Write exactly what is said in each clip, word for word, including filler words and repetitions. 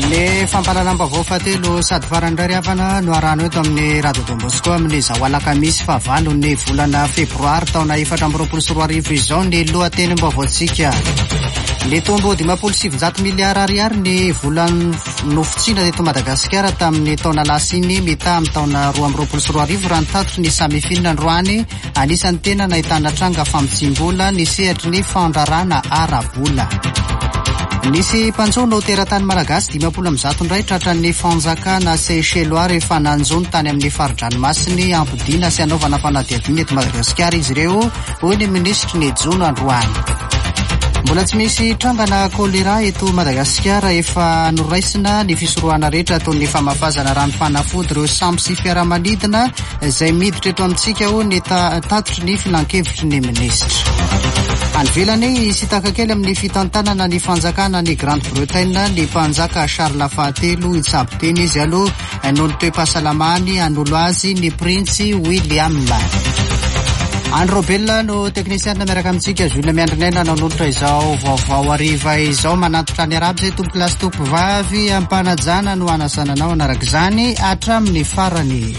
Ny fampalalam-baovao fahatelo sady farandray hafana no arano eto amin'ny Radio Don Bosco amin'ny zao alakamisy fahavalo ny volana febroary taona efatra amby roapolo sy roa arivo izao ny lohatenim-baovaontsika. Ny tombo dimampolo sy sivinjato miliara ariary ny vola nofotsiana teto Madagasikara tamin'ny taona lasiny mita amin'ny taona roa amby roapolo sy roa arivo raha ny tatitry ny samifinina androany anisan'ny tena nahitana tranga famitsim-bola ny sehatry ny fandrarana ara-bola. Nisy mpanjono teratany malagasy dimampolo amby zato indray tratran'ny fanjakana Seychellois rehefa nanjono tany amin'ny faridranomasiny ampodiana sy anaovana fanadihadiana eto Madagasikara izy ireo, hoy ny minisitry ny Jono androany. Mbola tsy misy trangana kolera eto Madagasikara, efa noraisina ny fisorohana rehetra ataon'ny famafazana rano fanafody ireo sambo sy fiaramanidina izay miditra eto amintsika ho ny tatitry ny filan-kevitry ny minisitra. Any ivelany sy takakely amin'ny fitantanana ny fanjakana ny Grande-Bretagne ny mpanjaka Charles fahatelo itsabo teny izy aloha noho ny toe-pahasalamany anolo azy ny Prince William. Andro Bella no teknisiana miaraka amintsika Jules Miandrinena nanolotra izao vaovao ariva izao manatitra ny araby izay tompo lasy tompo vavy ampanajana no anasananao anaraka izany hatramin'ny farany.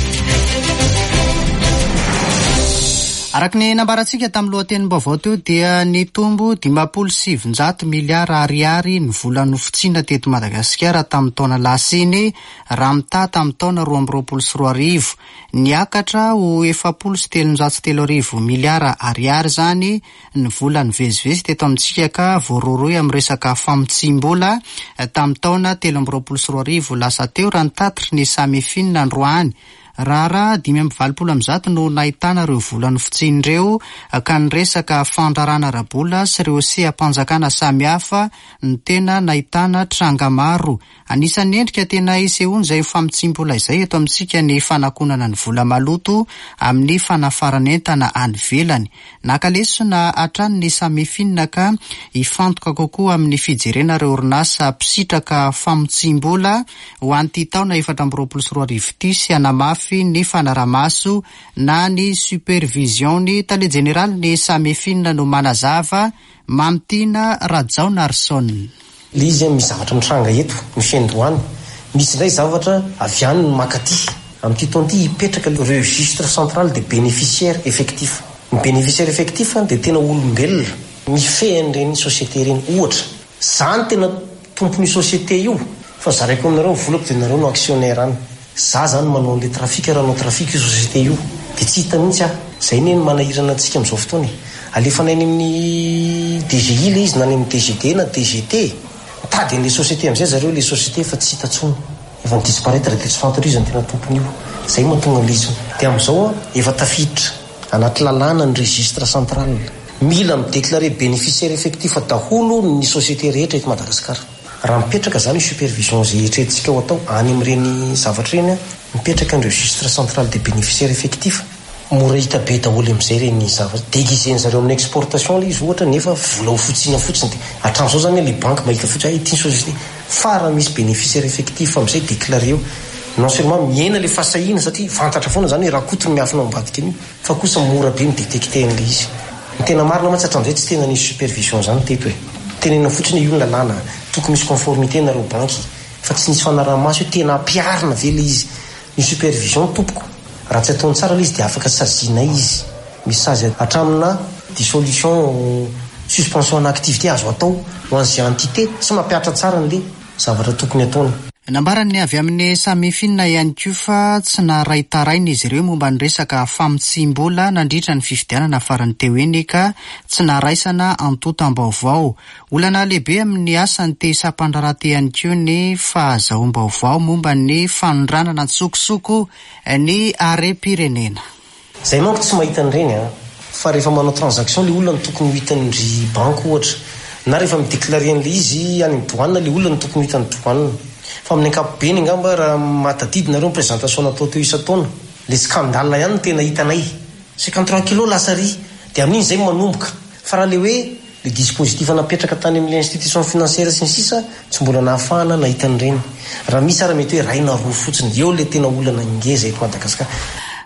Araka ny nambarantsika tamin'ny lohatenim-baovao teo dia ny tombo dimampolo sy sivinjato miliara ariary ny vola nofotsiana teto Madagasikara tamin'ny taona lasiny raha mitaha tamin'ny taona roa amby roapolo sy roa arivo. Niakatra ho efapolo sy telonjato sy telo arivo miliara ariary zany ny vola nivezivezy teto amintsika ka voaroroy amin'ny resaka famitsim-bola tamin'ny taona telo amby roapolo sy roa arivo lasa teo raha ny tatitry ny samifinina androany. Rara dimy amby valopolo amby zato no nahitana ireo vola nofotsian'ireo ka ny resaka fandrarana ara-bola sy ireo seha-panjakana samihafa ny tena nahitana tranga maro. Anisan'ny endrika tena isehoany izay famitsim-bola izay eto amintsika ny fanakonana ny vola maloto amin'ny fanafaranentana any ivelany. Nakalesona hatrany ny samifinina ka hifantoka kokoa amin'ny fijerena ireo orinasa mpisitsaka famitsim-bola ho an'ity taona efatra amby roapolo sy roa arivo ity sy hanamafy ny fanaramaso na ny supervisiony. Tale general ny samifinina no manazava Mamtina Rajao Narson. Le izy mizavatra mitranga eto ny fiandroany misy indray zavatra avy any ny makaty amin'ity taon'ity hipetraka le registre central de bénéficiaire effectif. Ny bénéficiaire effectif dia tena olombelona mifehan'ireny société ireny. Ohatra zany tena tompon'io société io fa zaraiko aminareo volako dia nareo no actionnaire any. Za zany manao le trafika raha nao trafika io société io dia tsy hita mihitsy aho. Zay neny manahirana antsika amin'izao fotoana. Alefanay amin'ny D G I le izy na any amin'ny D G D na D G T. Tady an'le société amin'izay zareo le société efa tsy hita tsony. Efa nidisparaitre dia tsy fantorizany tena tompony io. Zay mahatonga an'izy. Dia amin'izao efa tafiditra anaty lalàna ny registre central. Mila midéclarer bénéficiaire effectif daholo ny société rehetra eto Madagasikara. Raha mipetraka zany supervision zay etretintsika ho atao any amin'ireny zavatra ireny, mipetraka ny registre central de bénéficiaire effectif. Mora hita be daholo amin'izay ireny zavatra. Déguiseny zareo amin'ny exportation le izy ohatra nefa vola ho fotsiana fotsiny. Dia hatramin'izao zany le banque mahita fotsiny ity société fa raha misy bénéficiaire effectif amin'izay déclaré eo. Non seulement miena le fasahiana satria fantatra foana zany raha koto ny miafina ambadika an'io fa kosa mora be midétecter an'le izy. Ny tena marina mantsy hatramin'izay tsy tena nisy supervision zany teto e. Tenena fotsiny io ny lalàna tokony misy conformité nareo banky fa tsy nisy fanarahamaso io tena ampiarina ve le izy ny supervision tompoko. Raha tsy ataony tsara le izy dia afaka saziana izy. Misy sazy hatramina dissolution suspension en activité azo atao ho an'izay entité tsy mampiatra tsara n'le zavatra tokony ataony. Nambarany avy amin'ny samifinina ihany koa fa tsy naray taraina izy ireo momba ny resaka famitsim-bola nandritra ny fifidianana farany teo eny ka tsy naraisana antotam-baovao. Olana lehibe amin'ny asany te-sampandrarahty ihany koa ny fahazaom-baovao momba ny fanondranana tsokosoko ny harem-pirenena. Zay manko tsy mahita an'ireny a fa rehefa manao transaction le olona no tokony ho hitan'ny banque ohatra na rehefa midéclarer an'le izy any douane le olona no tokony ho hitan'ny douane. Fa amin'ny ankapobeny angamba raha matadidinareo ny présentation natao teo isa-taona le scandale ihany no tena hitanay cinquante-trois kilos lasary dia amin'iny zay manomboka. Fa raha le hoe le dispositif napetraka tany amin'ny institution financière sy ny sisa tsy mbola nahafahana nahita an'ireny. Raha misy ara mety hoe raina roa fotsiny eo le tena olana ngeza eto Madagasikara.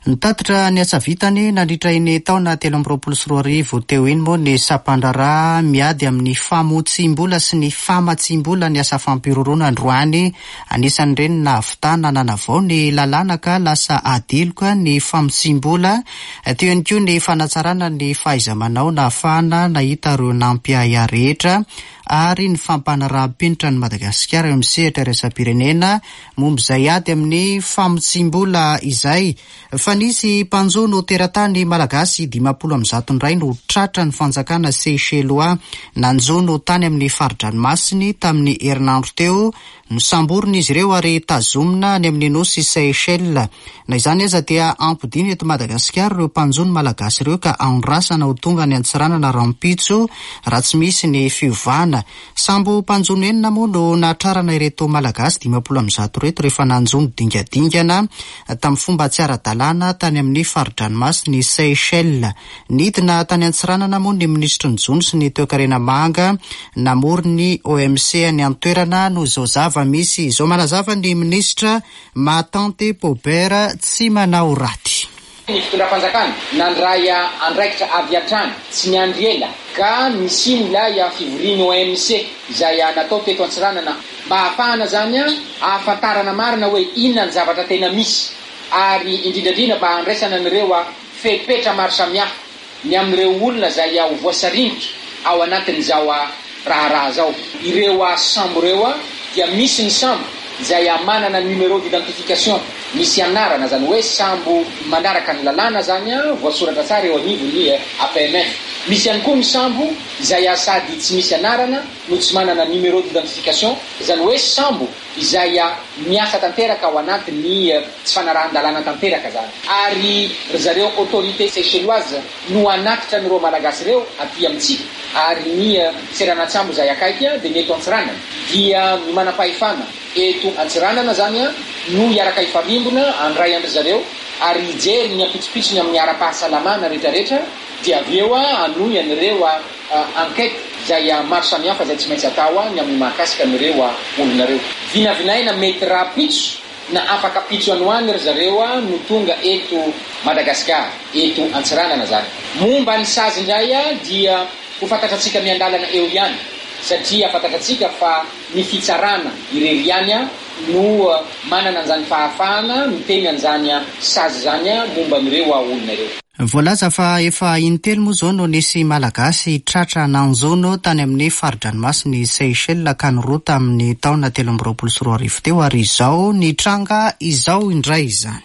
Nitatitra ny asa vitany nandritra iny taona telo amby roapolo sy roa arivo teo iny moa ny Sapandrara miady amin'ny famontsim-bola sy ny famatsim-bola ny asa fampiroroana androany. Anisan'ireny nahavitana nanavao ny lalàna ka lasa adiloka ny famotsim-bola. Teo ihany koa ny fanatsarana ny fahaiza-manao na ahafahana nahita ireo nampiaya rehetra ary ny fampanaraha-penitra ny Madagasikara eo amin'ny sehatra iraisam-pirenena momba izay ady amin'ny famotsim-bola izay. Fa nisy mpanjono teratany malagasy dimapolo amin'ny zato indray no tratra ny fanjakana Seychellois nanjono tany amin'ny faridranomasiny tamin'ny herinandro teo. Nosamborona izy ireo ary tazomina any amin'ny nosy Seychelles. Na izany aza dia ampidiny eto Madagasikara ireo mpanjono malagasy ireo ka andrasana ho tonga ny antsiranana rampitso raha tsy misy ny fiovana. Sambo mpanjono enina moa no natrarana ireto malagasy dimapolo amin'ny zato reto rehefa nanjono dingadingana tamin'ny fomba tsy ara-dalàna tany amin'ny faridranomasiny Seychelles. Nidina tany antsiranana moa ny ministry ny Jony sy ny toe-karena manga namory ny O M C any an-toerana no izao zava misy izao manazava ny ministra Matante Pobert tsy manao raty. Ny fitondram-panjakana nandray andraikitra avy hatrany tsy niandry ela ka misy ilay fivoriany O M C izay natao teto antsiranana mba ahafahana zany ahafantarana marina hoe inona ny zavatra tena misy ary indrindrandrindra mba andraisana an'ireo fepetra maro samihafa ny amin'ireo olona izay ho voasaringotra ao anatin'izao raharaha zao. Ireo sambo ireo dia misy ny sambo izay manana numéro d'identification, misy anarana zany hoe sambo manaraka ny lalàna zany voasoratra tsara eo anivony A P M F. Misy ihany koa ny sambo izay sady tsy misy anarana no tsy manana numéro d'identification, zany hoe sambo izay miasa tanteraka ao anatin'ny tsy fanarahan-dalàna tanteraka zany. Ary zareo autorité Seychelloise no anatitra n'ireo malagasy ireo aty amintsika ary ny seranatsambo izay akaiky dia ny eto antsiranana dia manam-pahefana eto antsiranana zany no iaraka ifarimbona andray andry zareo ary ijery ny apitsopitsony amin'ny ara-pahasalamana rehetrarehetra dia avy eo anoy an'ireo enquête izay maro samihafa izay tsy maintsy atao ny amin'ny mahakasika an'ireo olona ireo. Vinavinaina mety raha pitso na afaka pitso anoany ry zareo no tonga eto Madagasikara, eto antsiranana zany. Momba ny sazy indray dia ho fantatratsika miandalana eo ihany satria fantatratsika fa ny fitsarana irery ihany no manana an'izany fahafahana miteny an'izany sazy zany momba an'ireo olona ireo. Voalaza fa efa intelo moa zao no nisy malagasy tratra nanjono tany amin'ny faridranomasiny Seychelles ka niroa tamin'ny taona telo amby roapolo sy roa arivo teo ary izao ny tranga izao indray izany.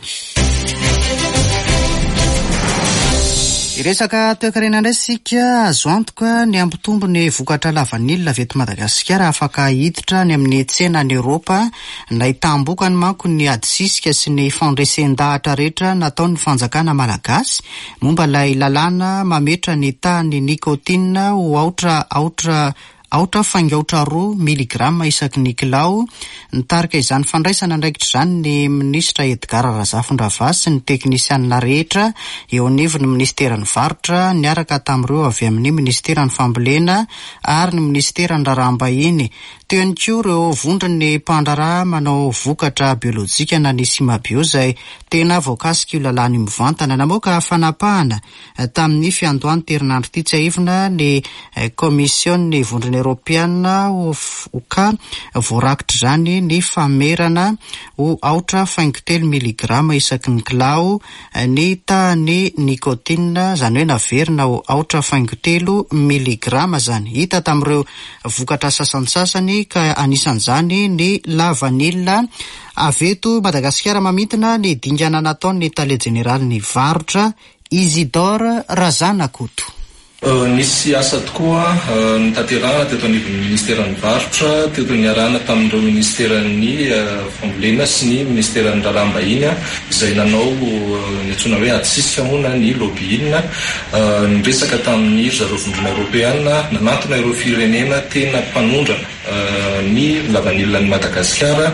Iresaka toe-karena indray sika azo antoka ny ampitombo ny vokatra lavanilina veto Madagasikara afaka hiditra ny amin'ny tsena ny Europa na hitambokany manko ny adisisika sy ny fandresen-dahatra rehetra nataon'ny fanjakana malagasy momba ilay lalàna mametra ny tahany nikotina ho aotra aotra aotra faingaotra roa miligrama isaky ny kilao. Nitarika izany fandraisana andraikitra izany ny ministra Edgar Razafindravà sy ny teknisianina rehetra eo anivon'ny ministeran'ny varotra niaraka tamin'ireo avy amin'ny ministeran'ny fambolena ary ny ministeran'ny raharaham-bahiny. Teo ihany koa ireo vondron'ny mpandraraha manao vokatra biolojika na ny simabio izay tena voakasika io lalàna mivantana namoaka fanapahana tamin'ny fiandohany terinandro ity tsy aivina ny komisiony vondrona Europeana ho ka voarakitra izany ny famerana ho aotra faingo telo miligrama isaky ny kilao ny tahany nikotina zany hoe naverina ho aotra faingo telo miligrama zany. Hita tamin'ireo vokatra sasansasany ka anisan'izany ny lavanilina aveto Madagasikara mamintana ny dingana nataon'ny tale jeneraly ny varotra Isidore Razanakoto. Nisy asa tokoa nitaterahana teto anivon'ny ministeran'ny varotra, teto niarahana tamin'ireo ministeran'ny fambolena sy ny ministeran'ny raharaham-bahiny izay nanao nitsona hoe adisisika moa ny lobbying niresaka tamin'ny zareo vondrona Europeana nanantona ireo firenena tena mpanondrana ny lavanilina ny Madagasikara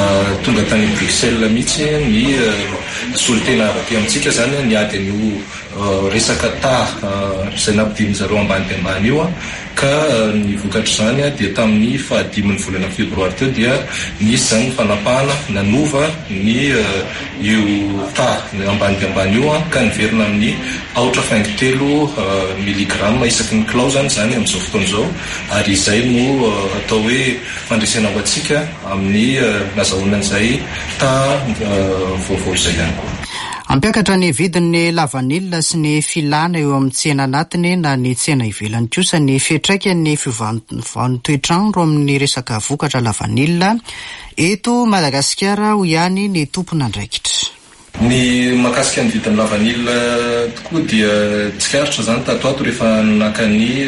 tonga tany Bruxelles mihitsy ny solitena arabe amintsika zany ny ady an'io resaka ta izay nampidimy zareo ambany dia ambany io a ka ny vokatra izany a dia tamin'ny fahadimin'ny volana febroary teo dia nisy zany ny fanapahana nanova ny io ta ambany dia ambany io a ka niverina amin'ny aotra faingo telo miligrama isaky ny kilao zany zany amin'izao fotoana izao ary izay no atao hoe fandresena ho antsika amin'ny nazahoana an'izay ta vaovao izay ihany koa. Ampiakatra ny vidin'ny lavanilina sy ny filana eo amin'ny tsena anatiny na ny tsena ivelany kosa ny fiantraikan'ny fivahan'ny toetrandro amin'ny resaka vokatra lavanilina eto Madagasikara ho ihany ny tompon'andraikitra. Ny mahakasika ny vidin'ny lavanilina tokoa dia tsikarotra zany tato ato rehefa naka ny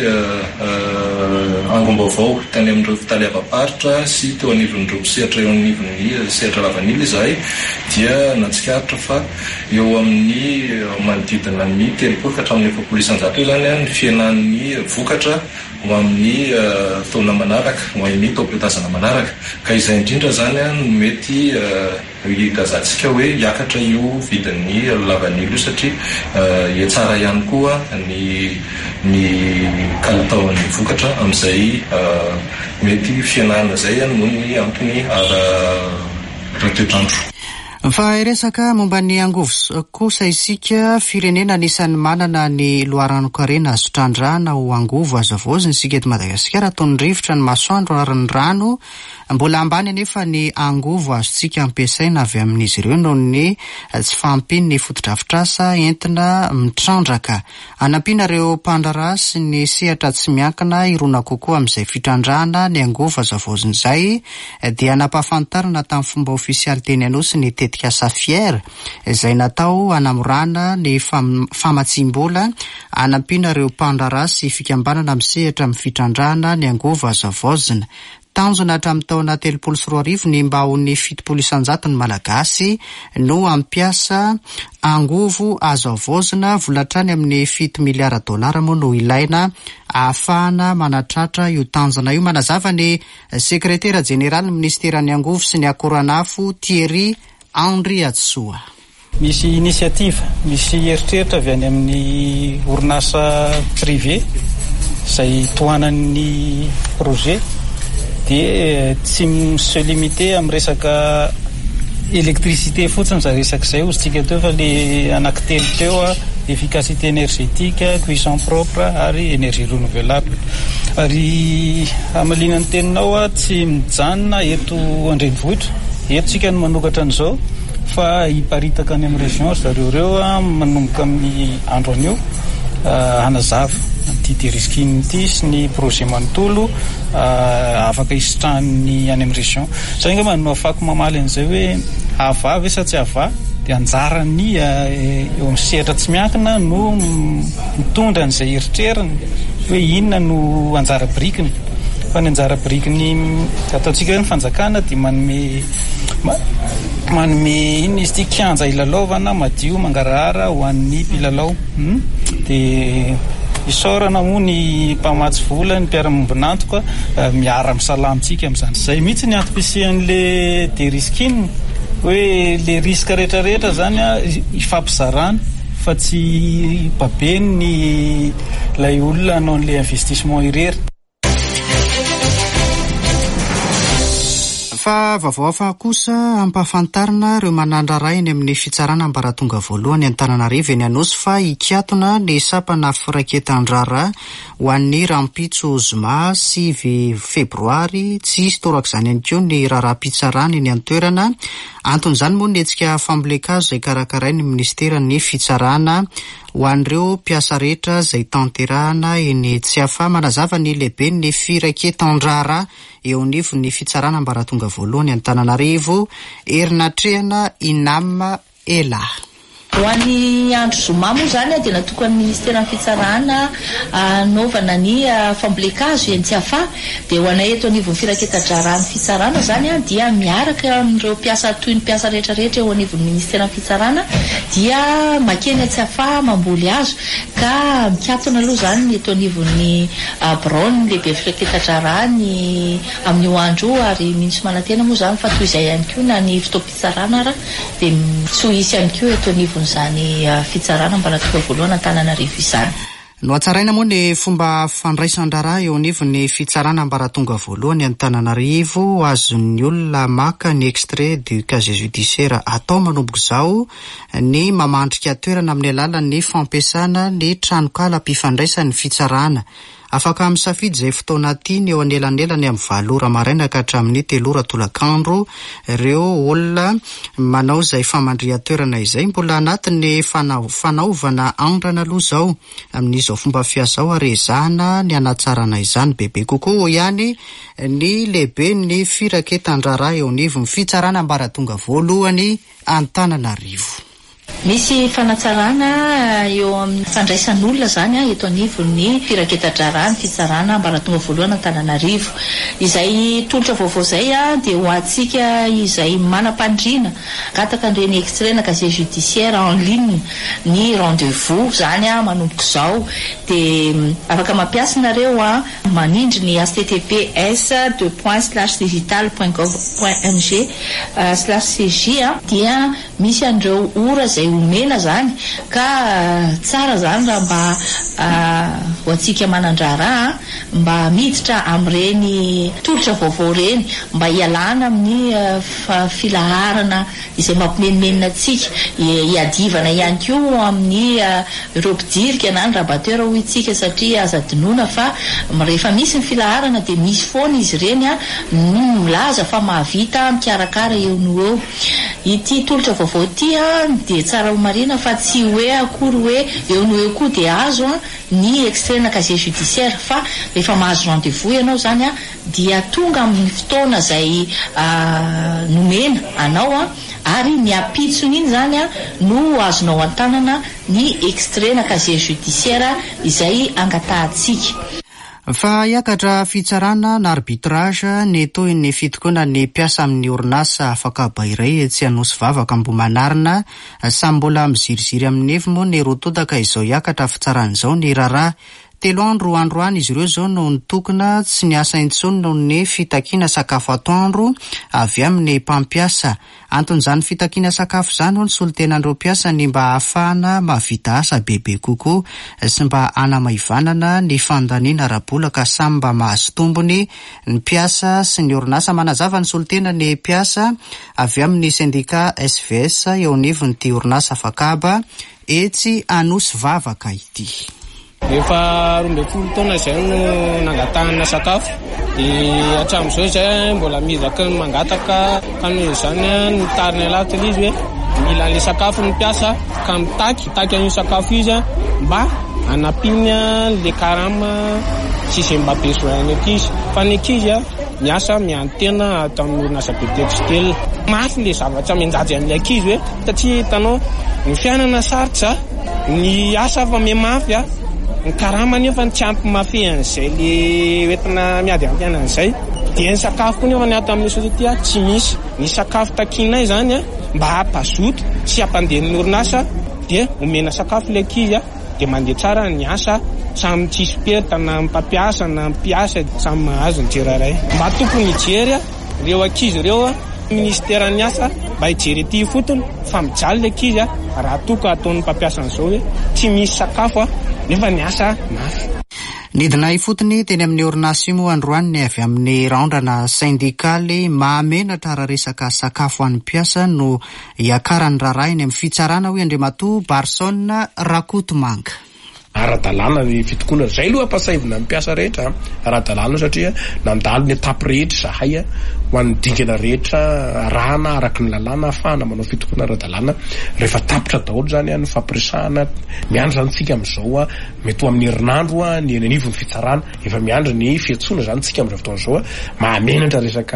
angom-baovao tany amin'ireo fitaly avaparitra sy teo anivon'ireo mpisehatra eo anivon'ny sehatra lavanilina izahay dia natsikarotra fa eo amin'ny manodidina ny telopolo ka hatramin'ny efapolo isan-jato eo zany ny fiainan'ny vokatra ho amin'ny taona manaraka ho amin'ny taom-piatazana manaraka ka izay indrindra zany no mety hikazatsika hoe hiakatra io vidin'ny lavanilina io satria hiatsara ihany koa ny ny kalitaon'ny vokatra amin'izay mety fianarana izay noho ny antony ara-toetrandro. Fa resaka momba ny angovo kosa isika firenena anisan'ny manana ny loharano-karena azo trandrahana ho angovo azo avoazina isika eto Madagasikara toy ny rivotra ny masoandro ary ny rano mbola ambany anefa ny angovo azontsika ampiasaina avy amin'izy ireo noho ny tsy fahampian'ny fotodrafitrasa entina mitrandraka. Anampiana ireo mpandraraha sy ny sehatra tsy miankina irona kokoa amin'izay fitrandrahana ny angovo azo avoazina izay dia nampahafantarana tamin'ny fomba ofisialy teny anosy ny tetika safiera izay natao hanamorana ny fam- famatsim-bola anampiana ireo mpandraraha sy fikambanana amin'ny sehatra amin'ny fitrandrahana ny angovo azo avoazina. Tanjona hatramin'ny taona telopolo sy roa arivo ny mba ho ny fitopolo isan-jato ny malagasy no ampiasa angovo azo avoazina volatrany amin'ny fito miliara dolara moa no ilaina ahafahana manatratra io tanjona io. Manazava ny sekretera jeneraly ny ministeran'ny angovo sy ny akoranafo Thierry Henry Atsoa. Misy inisiativa, misy eritreritra avy any amin'ny orinasa privé izay tohanan'ny projet dia tsy se limité amin'ny resaka électricité fotsiny za resaka izay ozintsika teo fa le anankitelo teo a efficacité énergétique, cuisson propre ary énergie renouvelable. Ary amalinan'ny teninao a tsy mijanona eto andrenivohitra eto tsika no manokatra an'izao fa hiparitaka any amin'ny région zareo reo a manomboka amin'ny andro anio hanazava ty deriskiny ity sy ny projet manontolo afaka isitrahany any amin'ny région. Zay nga manao afako mamaly an'izay hoe ava ve sa tsy ava dia anjarany eo amin'ny sehatra tsy miankina no mitondra an'izay eritreriny hoe inona no anjara birikiny fa ny anjara birikiny ataontsika hoe ny fanjakana dia manome manome iny izy ity kianja ilalaovana madio mangarahara ho an'ny mpilalao dia isorana moa ny mpamatsy vola ny mpiara-mombonantoka miara misalamitsika amin'izany. Izay mihitsy ny antom-pisian'le deriskiny hoe le riska rehetrarehetra zany a ifampizarana fa tsy babeny ny lay olona hanao an'le investissement irery. Fa vaovao hafa kosa ampahafantarina ireo manandrara eny amin'ny fitsarana ambaratonga voalohany Antananarivo eny Anosy fa ikatona ny sapana firaketan-drara ho an'ny rampitso zoma sivy febroary tsy hisy torak'izany ihany koa ny raharaham-pitsarana eny an-toerana. Anton'izany moa ny hetsika fambolekazo izay karakarain'ny ministeran'ny fitsarana ho an'ireo mpiasa rehetra izay tanterahana eny tsy afa. Manazava ny lehibe ny firaketan-drara eo anivon'ny fitsarana ambaratonga voalohany Antananarivo erinantrehana Inam Ela. Ho an'ny andro zoma moa zany dia natokan'ny ministeran'ny fitsarana anaovana ny fambolekazo eny tsy afa dia ho anay eto anivon'ny firaketan-draran'ny fitsarana zany dia miaraka amin'ireo mpiasa toy ny mpiasa rehetrarehetra eo anivon'ny ministeran'ny fitsarana dia makeny tsy afa mamboly azo ka mikatona aloha zany eto anivon'ny Braon lehibe firaketan-drarany amin'ny andro ary mintsy manantena moa zany fa toy izay ihany koa na ny fotoam-pitsarana ara dia tsy ho hisy ihany koa eto anivon'ny anton'izany fitsarana mba tonga voalohany Antananarivo izany. No atsaraina moa ny fomba fandraisan-draharaha eo anivon'ny fitsarana ambaratonga voalohany Antananarivo, azon'ny olona maka ny extrait du casier judiciaire atao manomboka izao ny mamandrika toerana amin'ny alalan'ny fampiasana ny tranokala mpifandraisan'ny fitsarana. Afaka misafidy izay fotoana tiany eo anelanelany amin'ny valo ora maraina ka hatramin'ny telo ora tolakandro ireo olona manao izay famandria-toerana izay mbola anatin'ny fanaovana andrana aloha izao amin'izao fomba fiasa ao arezahana ny anatsarana izany bebe kokoa ihany ny lehibe ny firaketan-draharaha eo anivon'ny fitsarana ambaratonga voalohany Antananarivo. Misy fanatsarana eo amin'ny fandraisan'olona zany eto anivon'ny firaketan-draharaha ny fitsarana ambaratonga voalohany Antananarivo. Izay tolotra vaovao zay dia ho antsika izay manam-pandriana gataka ireny extrait na casier judiciaire en ligne ny rendez-vous zany manomboka izao dia afaka mampiasa nareo manindry ny h t t p s deux points slash digital point gov point m g slash c j dia misy andreo ora izay omena zany ka tsara zany raha mba ho antsika manan-draharaha mba miditra amin'ireny tolotra vaovao reny mba hialana amin'ny filaharana izay mampimenimenina antsika, hiadivana ihany koa amin'ny ireo mpidirika na ny rabateur ho itsika satria aza dinoina fa rehefa misy ny filaharana dia misy foana izy ireny milaza fa mahavita mikarakara eo no eo. Ity tolotra vaovao ity dia tsara ho marina fa tsy hoe akory hoe eo no eo koa dia azo ny extrait na casier judiciaire fa rehefa mahazo rendez-vous ianao zany dia tonga amin'ny fotoana izay nomena anao ary ny apitsony iny zany no azonao an-tanana ny extrait na casier judiciaire izay angatahantsika. Fa hiakatra fitsarana na arbitrage ny toy ny fitokoana ny mpiasa amin'ny orinasa afaka bairay tsy hanosy vavaka mbo manarina samy mbola miziriziry amin'ny evi moa ny rotodaka izao hiakatra fitsaran'izao ny raraha. Telo andro andro any izy ireo zao no nitokona tsy ny asa intsony noho ny fitakiana sakafo atoandro avy amin'ny mpampiasa. Anton'izany fitakiana sakafo izany ho ny solotenan'ireo mpiasa ny mba ahafahana mahavita asa bebe kokoa sy mba hanamaivanana ny fandaniana ara-bolaka samy mba mahazo tombony ny mpiasa sy ny orinasa. Manazava ny solotena ny mpiasa avy amin'ny sendika S V S eo anivon'ity orinasa fakaba etsy anosy vavaka ity. Efa roa ambin'ny folo taona izay no nangatahana sakafo dia hatramin'izao izay mbola mizaka ny mangataka ka noho izany nitarina lavitra izy hoe mila an'ilay sakafo ny mpiasa ka mitaky taky an'io sakafo izy mba hanapiny le karama tsy izay mba besoin ny ankizy fa ny ankizy miasa miantena atao amin'ny orinasa be textile. Mafy le zavatra menjajy an'ilay ankizy hoe satria hitanao ny fiainana sarotra ny asa fa mihamafy ny karama nefa tsy ampy mafy an'izay le entina miady ampianan'izay dia ny sakafo koa nefa ny ato amin'ny société tsy misy. Ny sakafo takinay zany mba hampazoto sy hampandehan'ny orinasa dia omena sakafo le ankizy dia mandeha tsara ny asa samy tsisy perta na mpampiasa na mpiasa samy mahazo ny tsirairay. Mba tokony hijery ireo ankizy ireo ministera ny asa mba hijery ity fotony fa mijaly le ankizy raha toko ataon'ny mpampiasa an'izao hoe tsy misy sakafo nefa ny asa mafy. Nidina ifotony teny amin'ny orinasa io moa androany ny avy amin'ny raondrana syndikaly mahamenatra raha resaka sakafo an'ny mpiasa no hiakarany raharaha eny amin'ny fitsarana hoe Andriamatoa Barson Rakotomanga. Ara-dalàna ny fitokoana zay aloha ampasaivina ny mpiasa rehetra ara-dalàna satria nandalo ny etapy rehetra zahay ho an'ny dingana rehetra arahana araky ny lalàna ahafahana manao fitokoana ara-dalàna rehefa tapitra daholo zany ny fampiresahana miandra zany tsika amin'izao mety ho amin'ny herinandro ny anivon'ny fitsarana efa miandra ny fiantsoana zany tsika amin'izao fotoan'izao mahamenatra resaka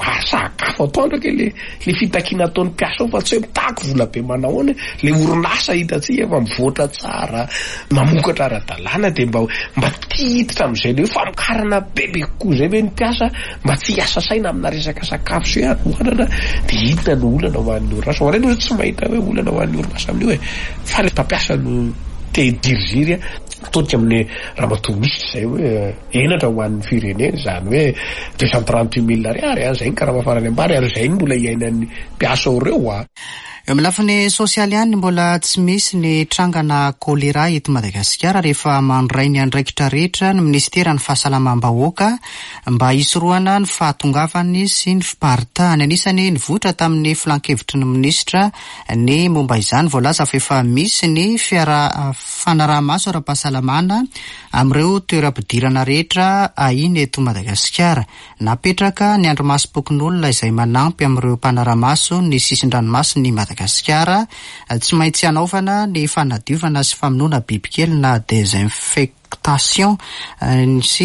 sakafo atoandro ke le le fitakiana ataon'ny mpiasa fa tsy hoe mitaky vola be manahoana le orinasa hitantsika fa mivoatra tsara mamokatra ara-dalàna dia mba mba tiditra amin'izay le hoe famokarana bebe kokoa zay hoe ny mpiasa mba tsy hiasa saina amina resaka sakafo sy anohanana dia hitona no olana ho an'ny orinasa ho reny tsy mahita hoe olana ho an'ny orinasa amin'io e fa le mpampiasa no te diriziry todika amin'ny ramatoa misy zay hoe enatra ho an'ny firenena zany hoe deux cent trente-huit mille ariary zay ny karama farany ambany ary zay ny mbola iainan'ny mpiasa ireo a. eo amin'ny lafiny sosialy ihany mbola tsy misy ny trangana kolera eto Madagasikara rehefa mandray ny andraikitra rehetra ny ministera ny fahasalamam-bahoaka mba hisorohana ny fahatongavany sy ny fiparitahany. Anisany nivoatra tamin'ny filan-kevitry ny minisitra ny momba izany, voalaza fa efa misy ny fiara fanaraha-maso ara-pahasalamana amin'ireo toeram-pidirana rehetra ahiny eto Madagasikara. Napetraka ny andromasom-pokon'olona izay manampy amin'ireo mpanaraha-maso ny sisin-dranomasy ny Madagasikara. Tsy maintsy hanaovana ny fanadiovana sy famonoana bibikely na désinfectation sy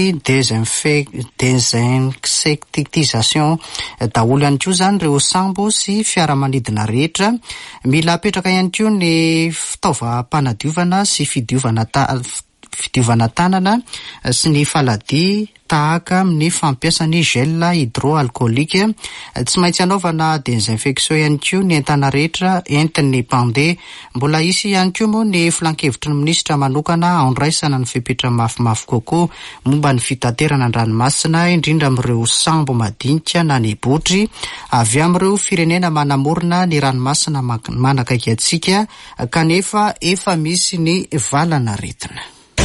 désinsektization daholo ihany koa zany ireo sambo sy fiaramanidina rehetra. Mila apetraka ihany koa ny fitaovam-panadiovana sy fidiovana ta fidiovana tanana sy ny faladia tahaka amin'ny fampiasany gel hydroalcoolique. Tsy maintsy hanaovana désinfection ihany koa ny entana rehetra entin'ny pande. Mbola isy ihany koa moa ny filan-kevitry ny minisitra manokana andraisana ny fepetra mafimafy kokoa momba ny fitaterana an-dranomasina indrindra amin'ireo sambo madinika na ny botry avy amin'ireo firenena manamorona ny ranomasina manakaiky atsika kanefa efa misy ny valana retina.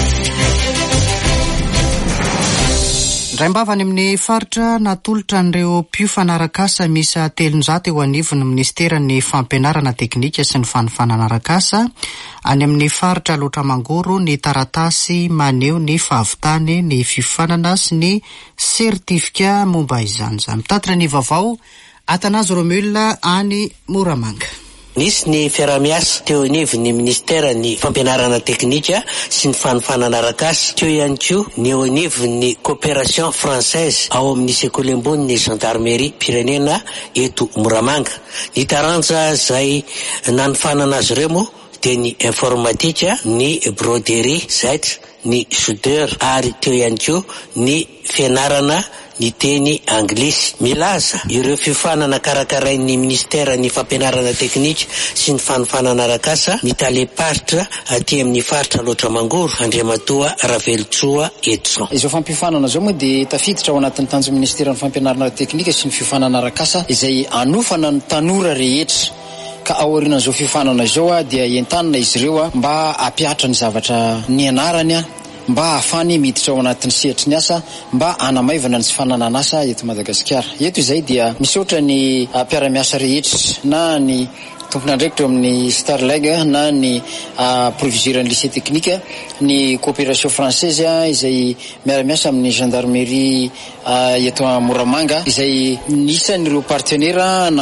Raim-bavany amin'ny faritra natolotra n'ireo mpiofan'arakasa misa telonjato eo anivon'ny ministera ny fampianarana teknika sy ny fanofanana arakasa. Any amin'ny faritra Lotramangoro ny taratasy maneho ny fahavitany ny fifanana sy ny sertifika momba izany. Mitatra ny vaovao Atanazo Romelina any Moramanga. Nisy ny fiaramiasa teo anivon'ny ministera ny fampianarana teknika sy ny fanofanana arakasa. Teo ihany koa ny eo anivon'ny coopération française ao amin'ny sekoly ambony ny gendarmerie pirenena eto Moramanga. Ny taranja izay nanofanana azy ireo moa dia ny informatika, ny broderie, zaitra, ny soudeur ary teo ihany koa ny fianarana ny teny anglisy. Milaza ireo fifanana karakarain'ny ministera ny fampianarana teknika sy ny fanofanana arakasa ny taleparitra aty amin'ny faritra Lotramangoro, Andriamatoa Ravelotsoa Edson. Izao fampifanana zao moa dia tafiditra ao anatin'ny tanjo ministera ny fampianarana teknika sy ny fifanana arakasa izay anofana ny tanora rehetra. Ka aorian'izao fifanana izao dia entanina izy ireo mba hapiatra ny zavatra nianarany, mba ahafany miditra ao anatin'ny sehatry ny asa, mba hanamaivana ny tsy fananana asa eto Madagasikara. Eto izay dia misaotra ny mpiara-miasa rehetra na ny tompony andraikitra amin'ny Starlag na ny proviseuran'ny lycée technique, ny coopération française izay miara-miasa amin'ny gendarmerie eto Moramanga izay nisan'ireo partenaire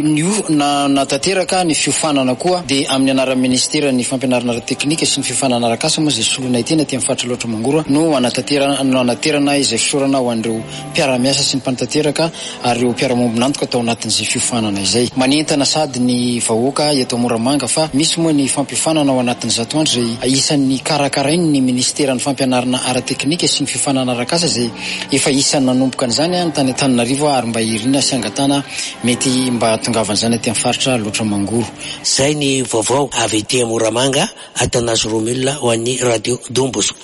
na natateraka ny fiofanana koa dia amin'ny anaran'ny ministera ny fampianarana teknika sy ny fiofanana arakasa moa izay solonay tena aty amin'ny faritra Lotramangoro no anaterana no anaterana izay fisorana ho an'ireo mpiara-miasa sy ny mpanatateraka ary ireo mpiara-mombonantoka atao anatin'izay fiofanana izay. Manentana sady ny vahoaka eto Moramanga fa misy moa ny fampifanana ao anatin'ny zato andro izay isan'ny karakarainy ny ministera ny fampianarana ara-teknika sy ny fiofanana arakasa izay efa isan'ny nanomboka an'izany ny tany Antananarivo ary mba irina sy angatana mety mba tongavan'izany aty amin'ny faritra Lotramangoro. Zay ny vaovao avy ety Moramanga, Atanazo Romelina ho an'ny radio Dombosco.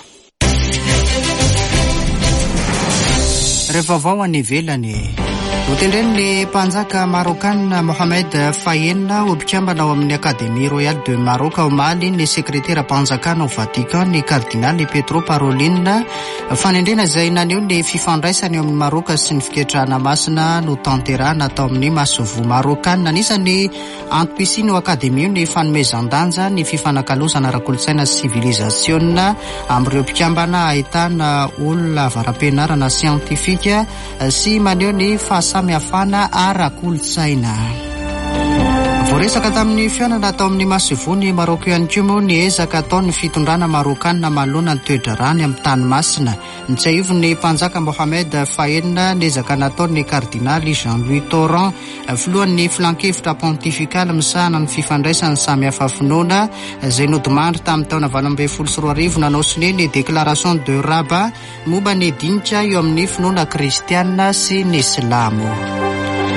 Rehefa vaovao any ivelany Hotendren'ny mpanjaka Marokanina Mohamed Fayenina ho mpikambana ao amin'ny Académie Royale de Maroc ao Mali ny sekretera mpanjakana ao Vatican ny kardinaly Petro Parolin. Fanendrena izay naneho ny fifandraisany ao amin'ny Maroka sy ny fiketrahana masina no tanterahana atao amin'ny masovo Marokanina. Anisan'ny antom-pisiny ao Académie ny fanomezan-danja ny fifanakalozana ara-kolontsaina sy civilisationna amin'ireo mpikambana ahitana olona avaram-pianarana siantifika sy maneho ny fahasamiafana ara-kolontsaina. Voaresaka tamin'ny fianana atao amin'ny masovony Maroko ihany koa moa ny ezaka ataon'ny fitondrana Marokanina manoloana ny toedra rany amin'ny tany masina. Nitsahivon'ny mpanjaka Mohamed Fayenina ny ezaka nataon'ny kardinaly Jean-Louis Torrent filohan'ny filan-kevitra pontifikaly misahana ny fifandraisany samihafa finoana izay nodimandry tamin'ny taona valo ambin'ny folo sy roa arivo nanao sine ny déclaration de Rabat momba ny dinika eo amin'ny finoana kristianina sy ny silamo.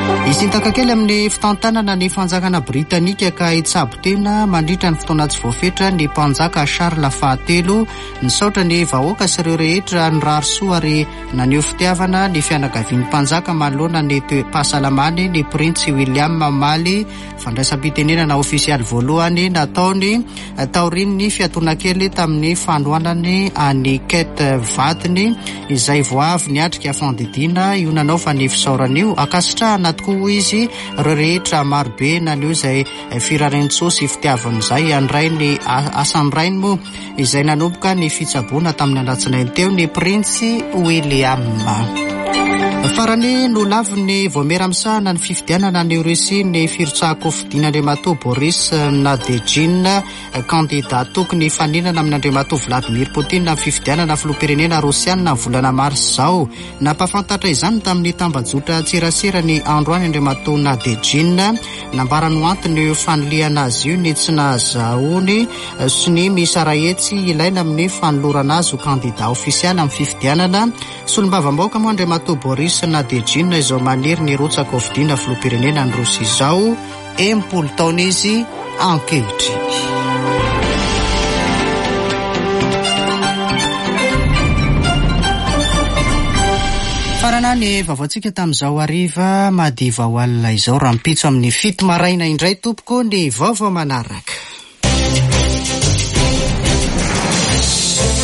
Isintakakely amin'ny fitantanana ny fanjakana Britanika ka itsabo tena mandritra ny fotoana tsy voafetra ny mpanjaka Charles fahatelo nisaotra ny vahoaka sy ireo rehetra ny rarisoa ary naneho fitiavana ny fianakavian'ny mpanjaka manoloana ny toe-pahasalamany ny Prince William Mamaly fandraisam-pitenenana ofisialy voalohany nataony taorian'ny fiatonan-kely tamin'ny fanohanany any Kate Vatiny izay voavy niatrika fandidiana io nanao fa ny fisaoran'io akasitrahana tokoa izy ireo rehetra marobe naneo izay firaren-tsoa sy fitiavan'izay andray ny asan'rainy moa izay nanomboka ny fitsaboana tamin'ny andatsinainy teo ny Prince William. Farany no laviny voameramisahana ny fifidianana ny Russie ny firotsahako fidian'Andriamatoa Boris Nadezhdin kandida tokony faninana amin'Andriamatoa Vladimir Poutine amin'ny fifidianana filoham-pirenena Rosiana ny volana mars izao. Nampafantatra izany tamin'ny tambajotra tsirasira ny androany Andriamatoa Nadezhdin nambarany ho antony fanoliana azy io ny tsy nahazahoany sy ny misarahetsy ilaina amin'ny fanolorana azy ho kandida ofisialy amin'ny fifidianana. Solombavambaoka moa Andriamatoa Boris Nadezhdin izao maniry ny rotsaka fidiana filoham-pirenena ny Rosia izao enimpolo taona izy ankehitriny. Farana ny vaovaontsika tamin'izao hariva madiva ho alina izao raha mipitso amin'ny fito maraina indray tompoko ny vaovao manaraka.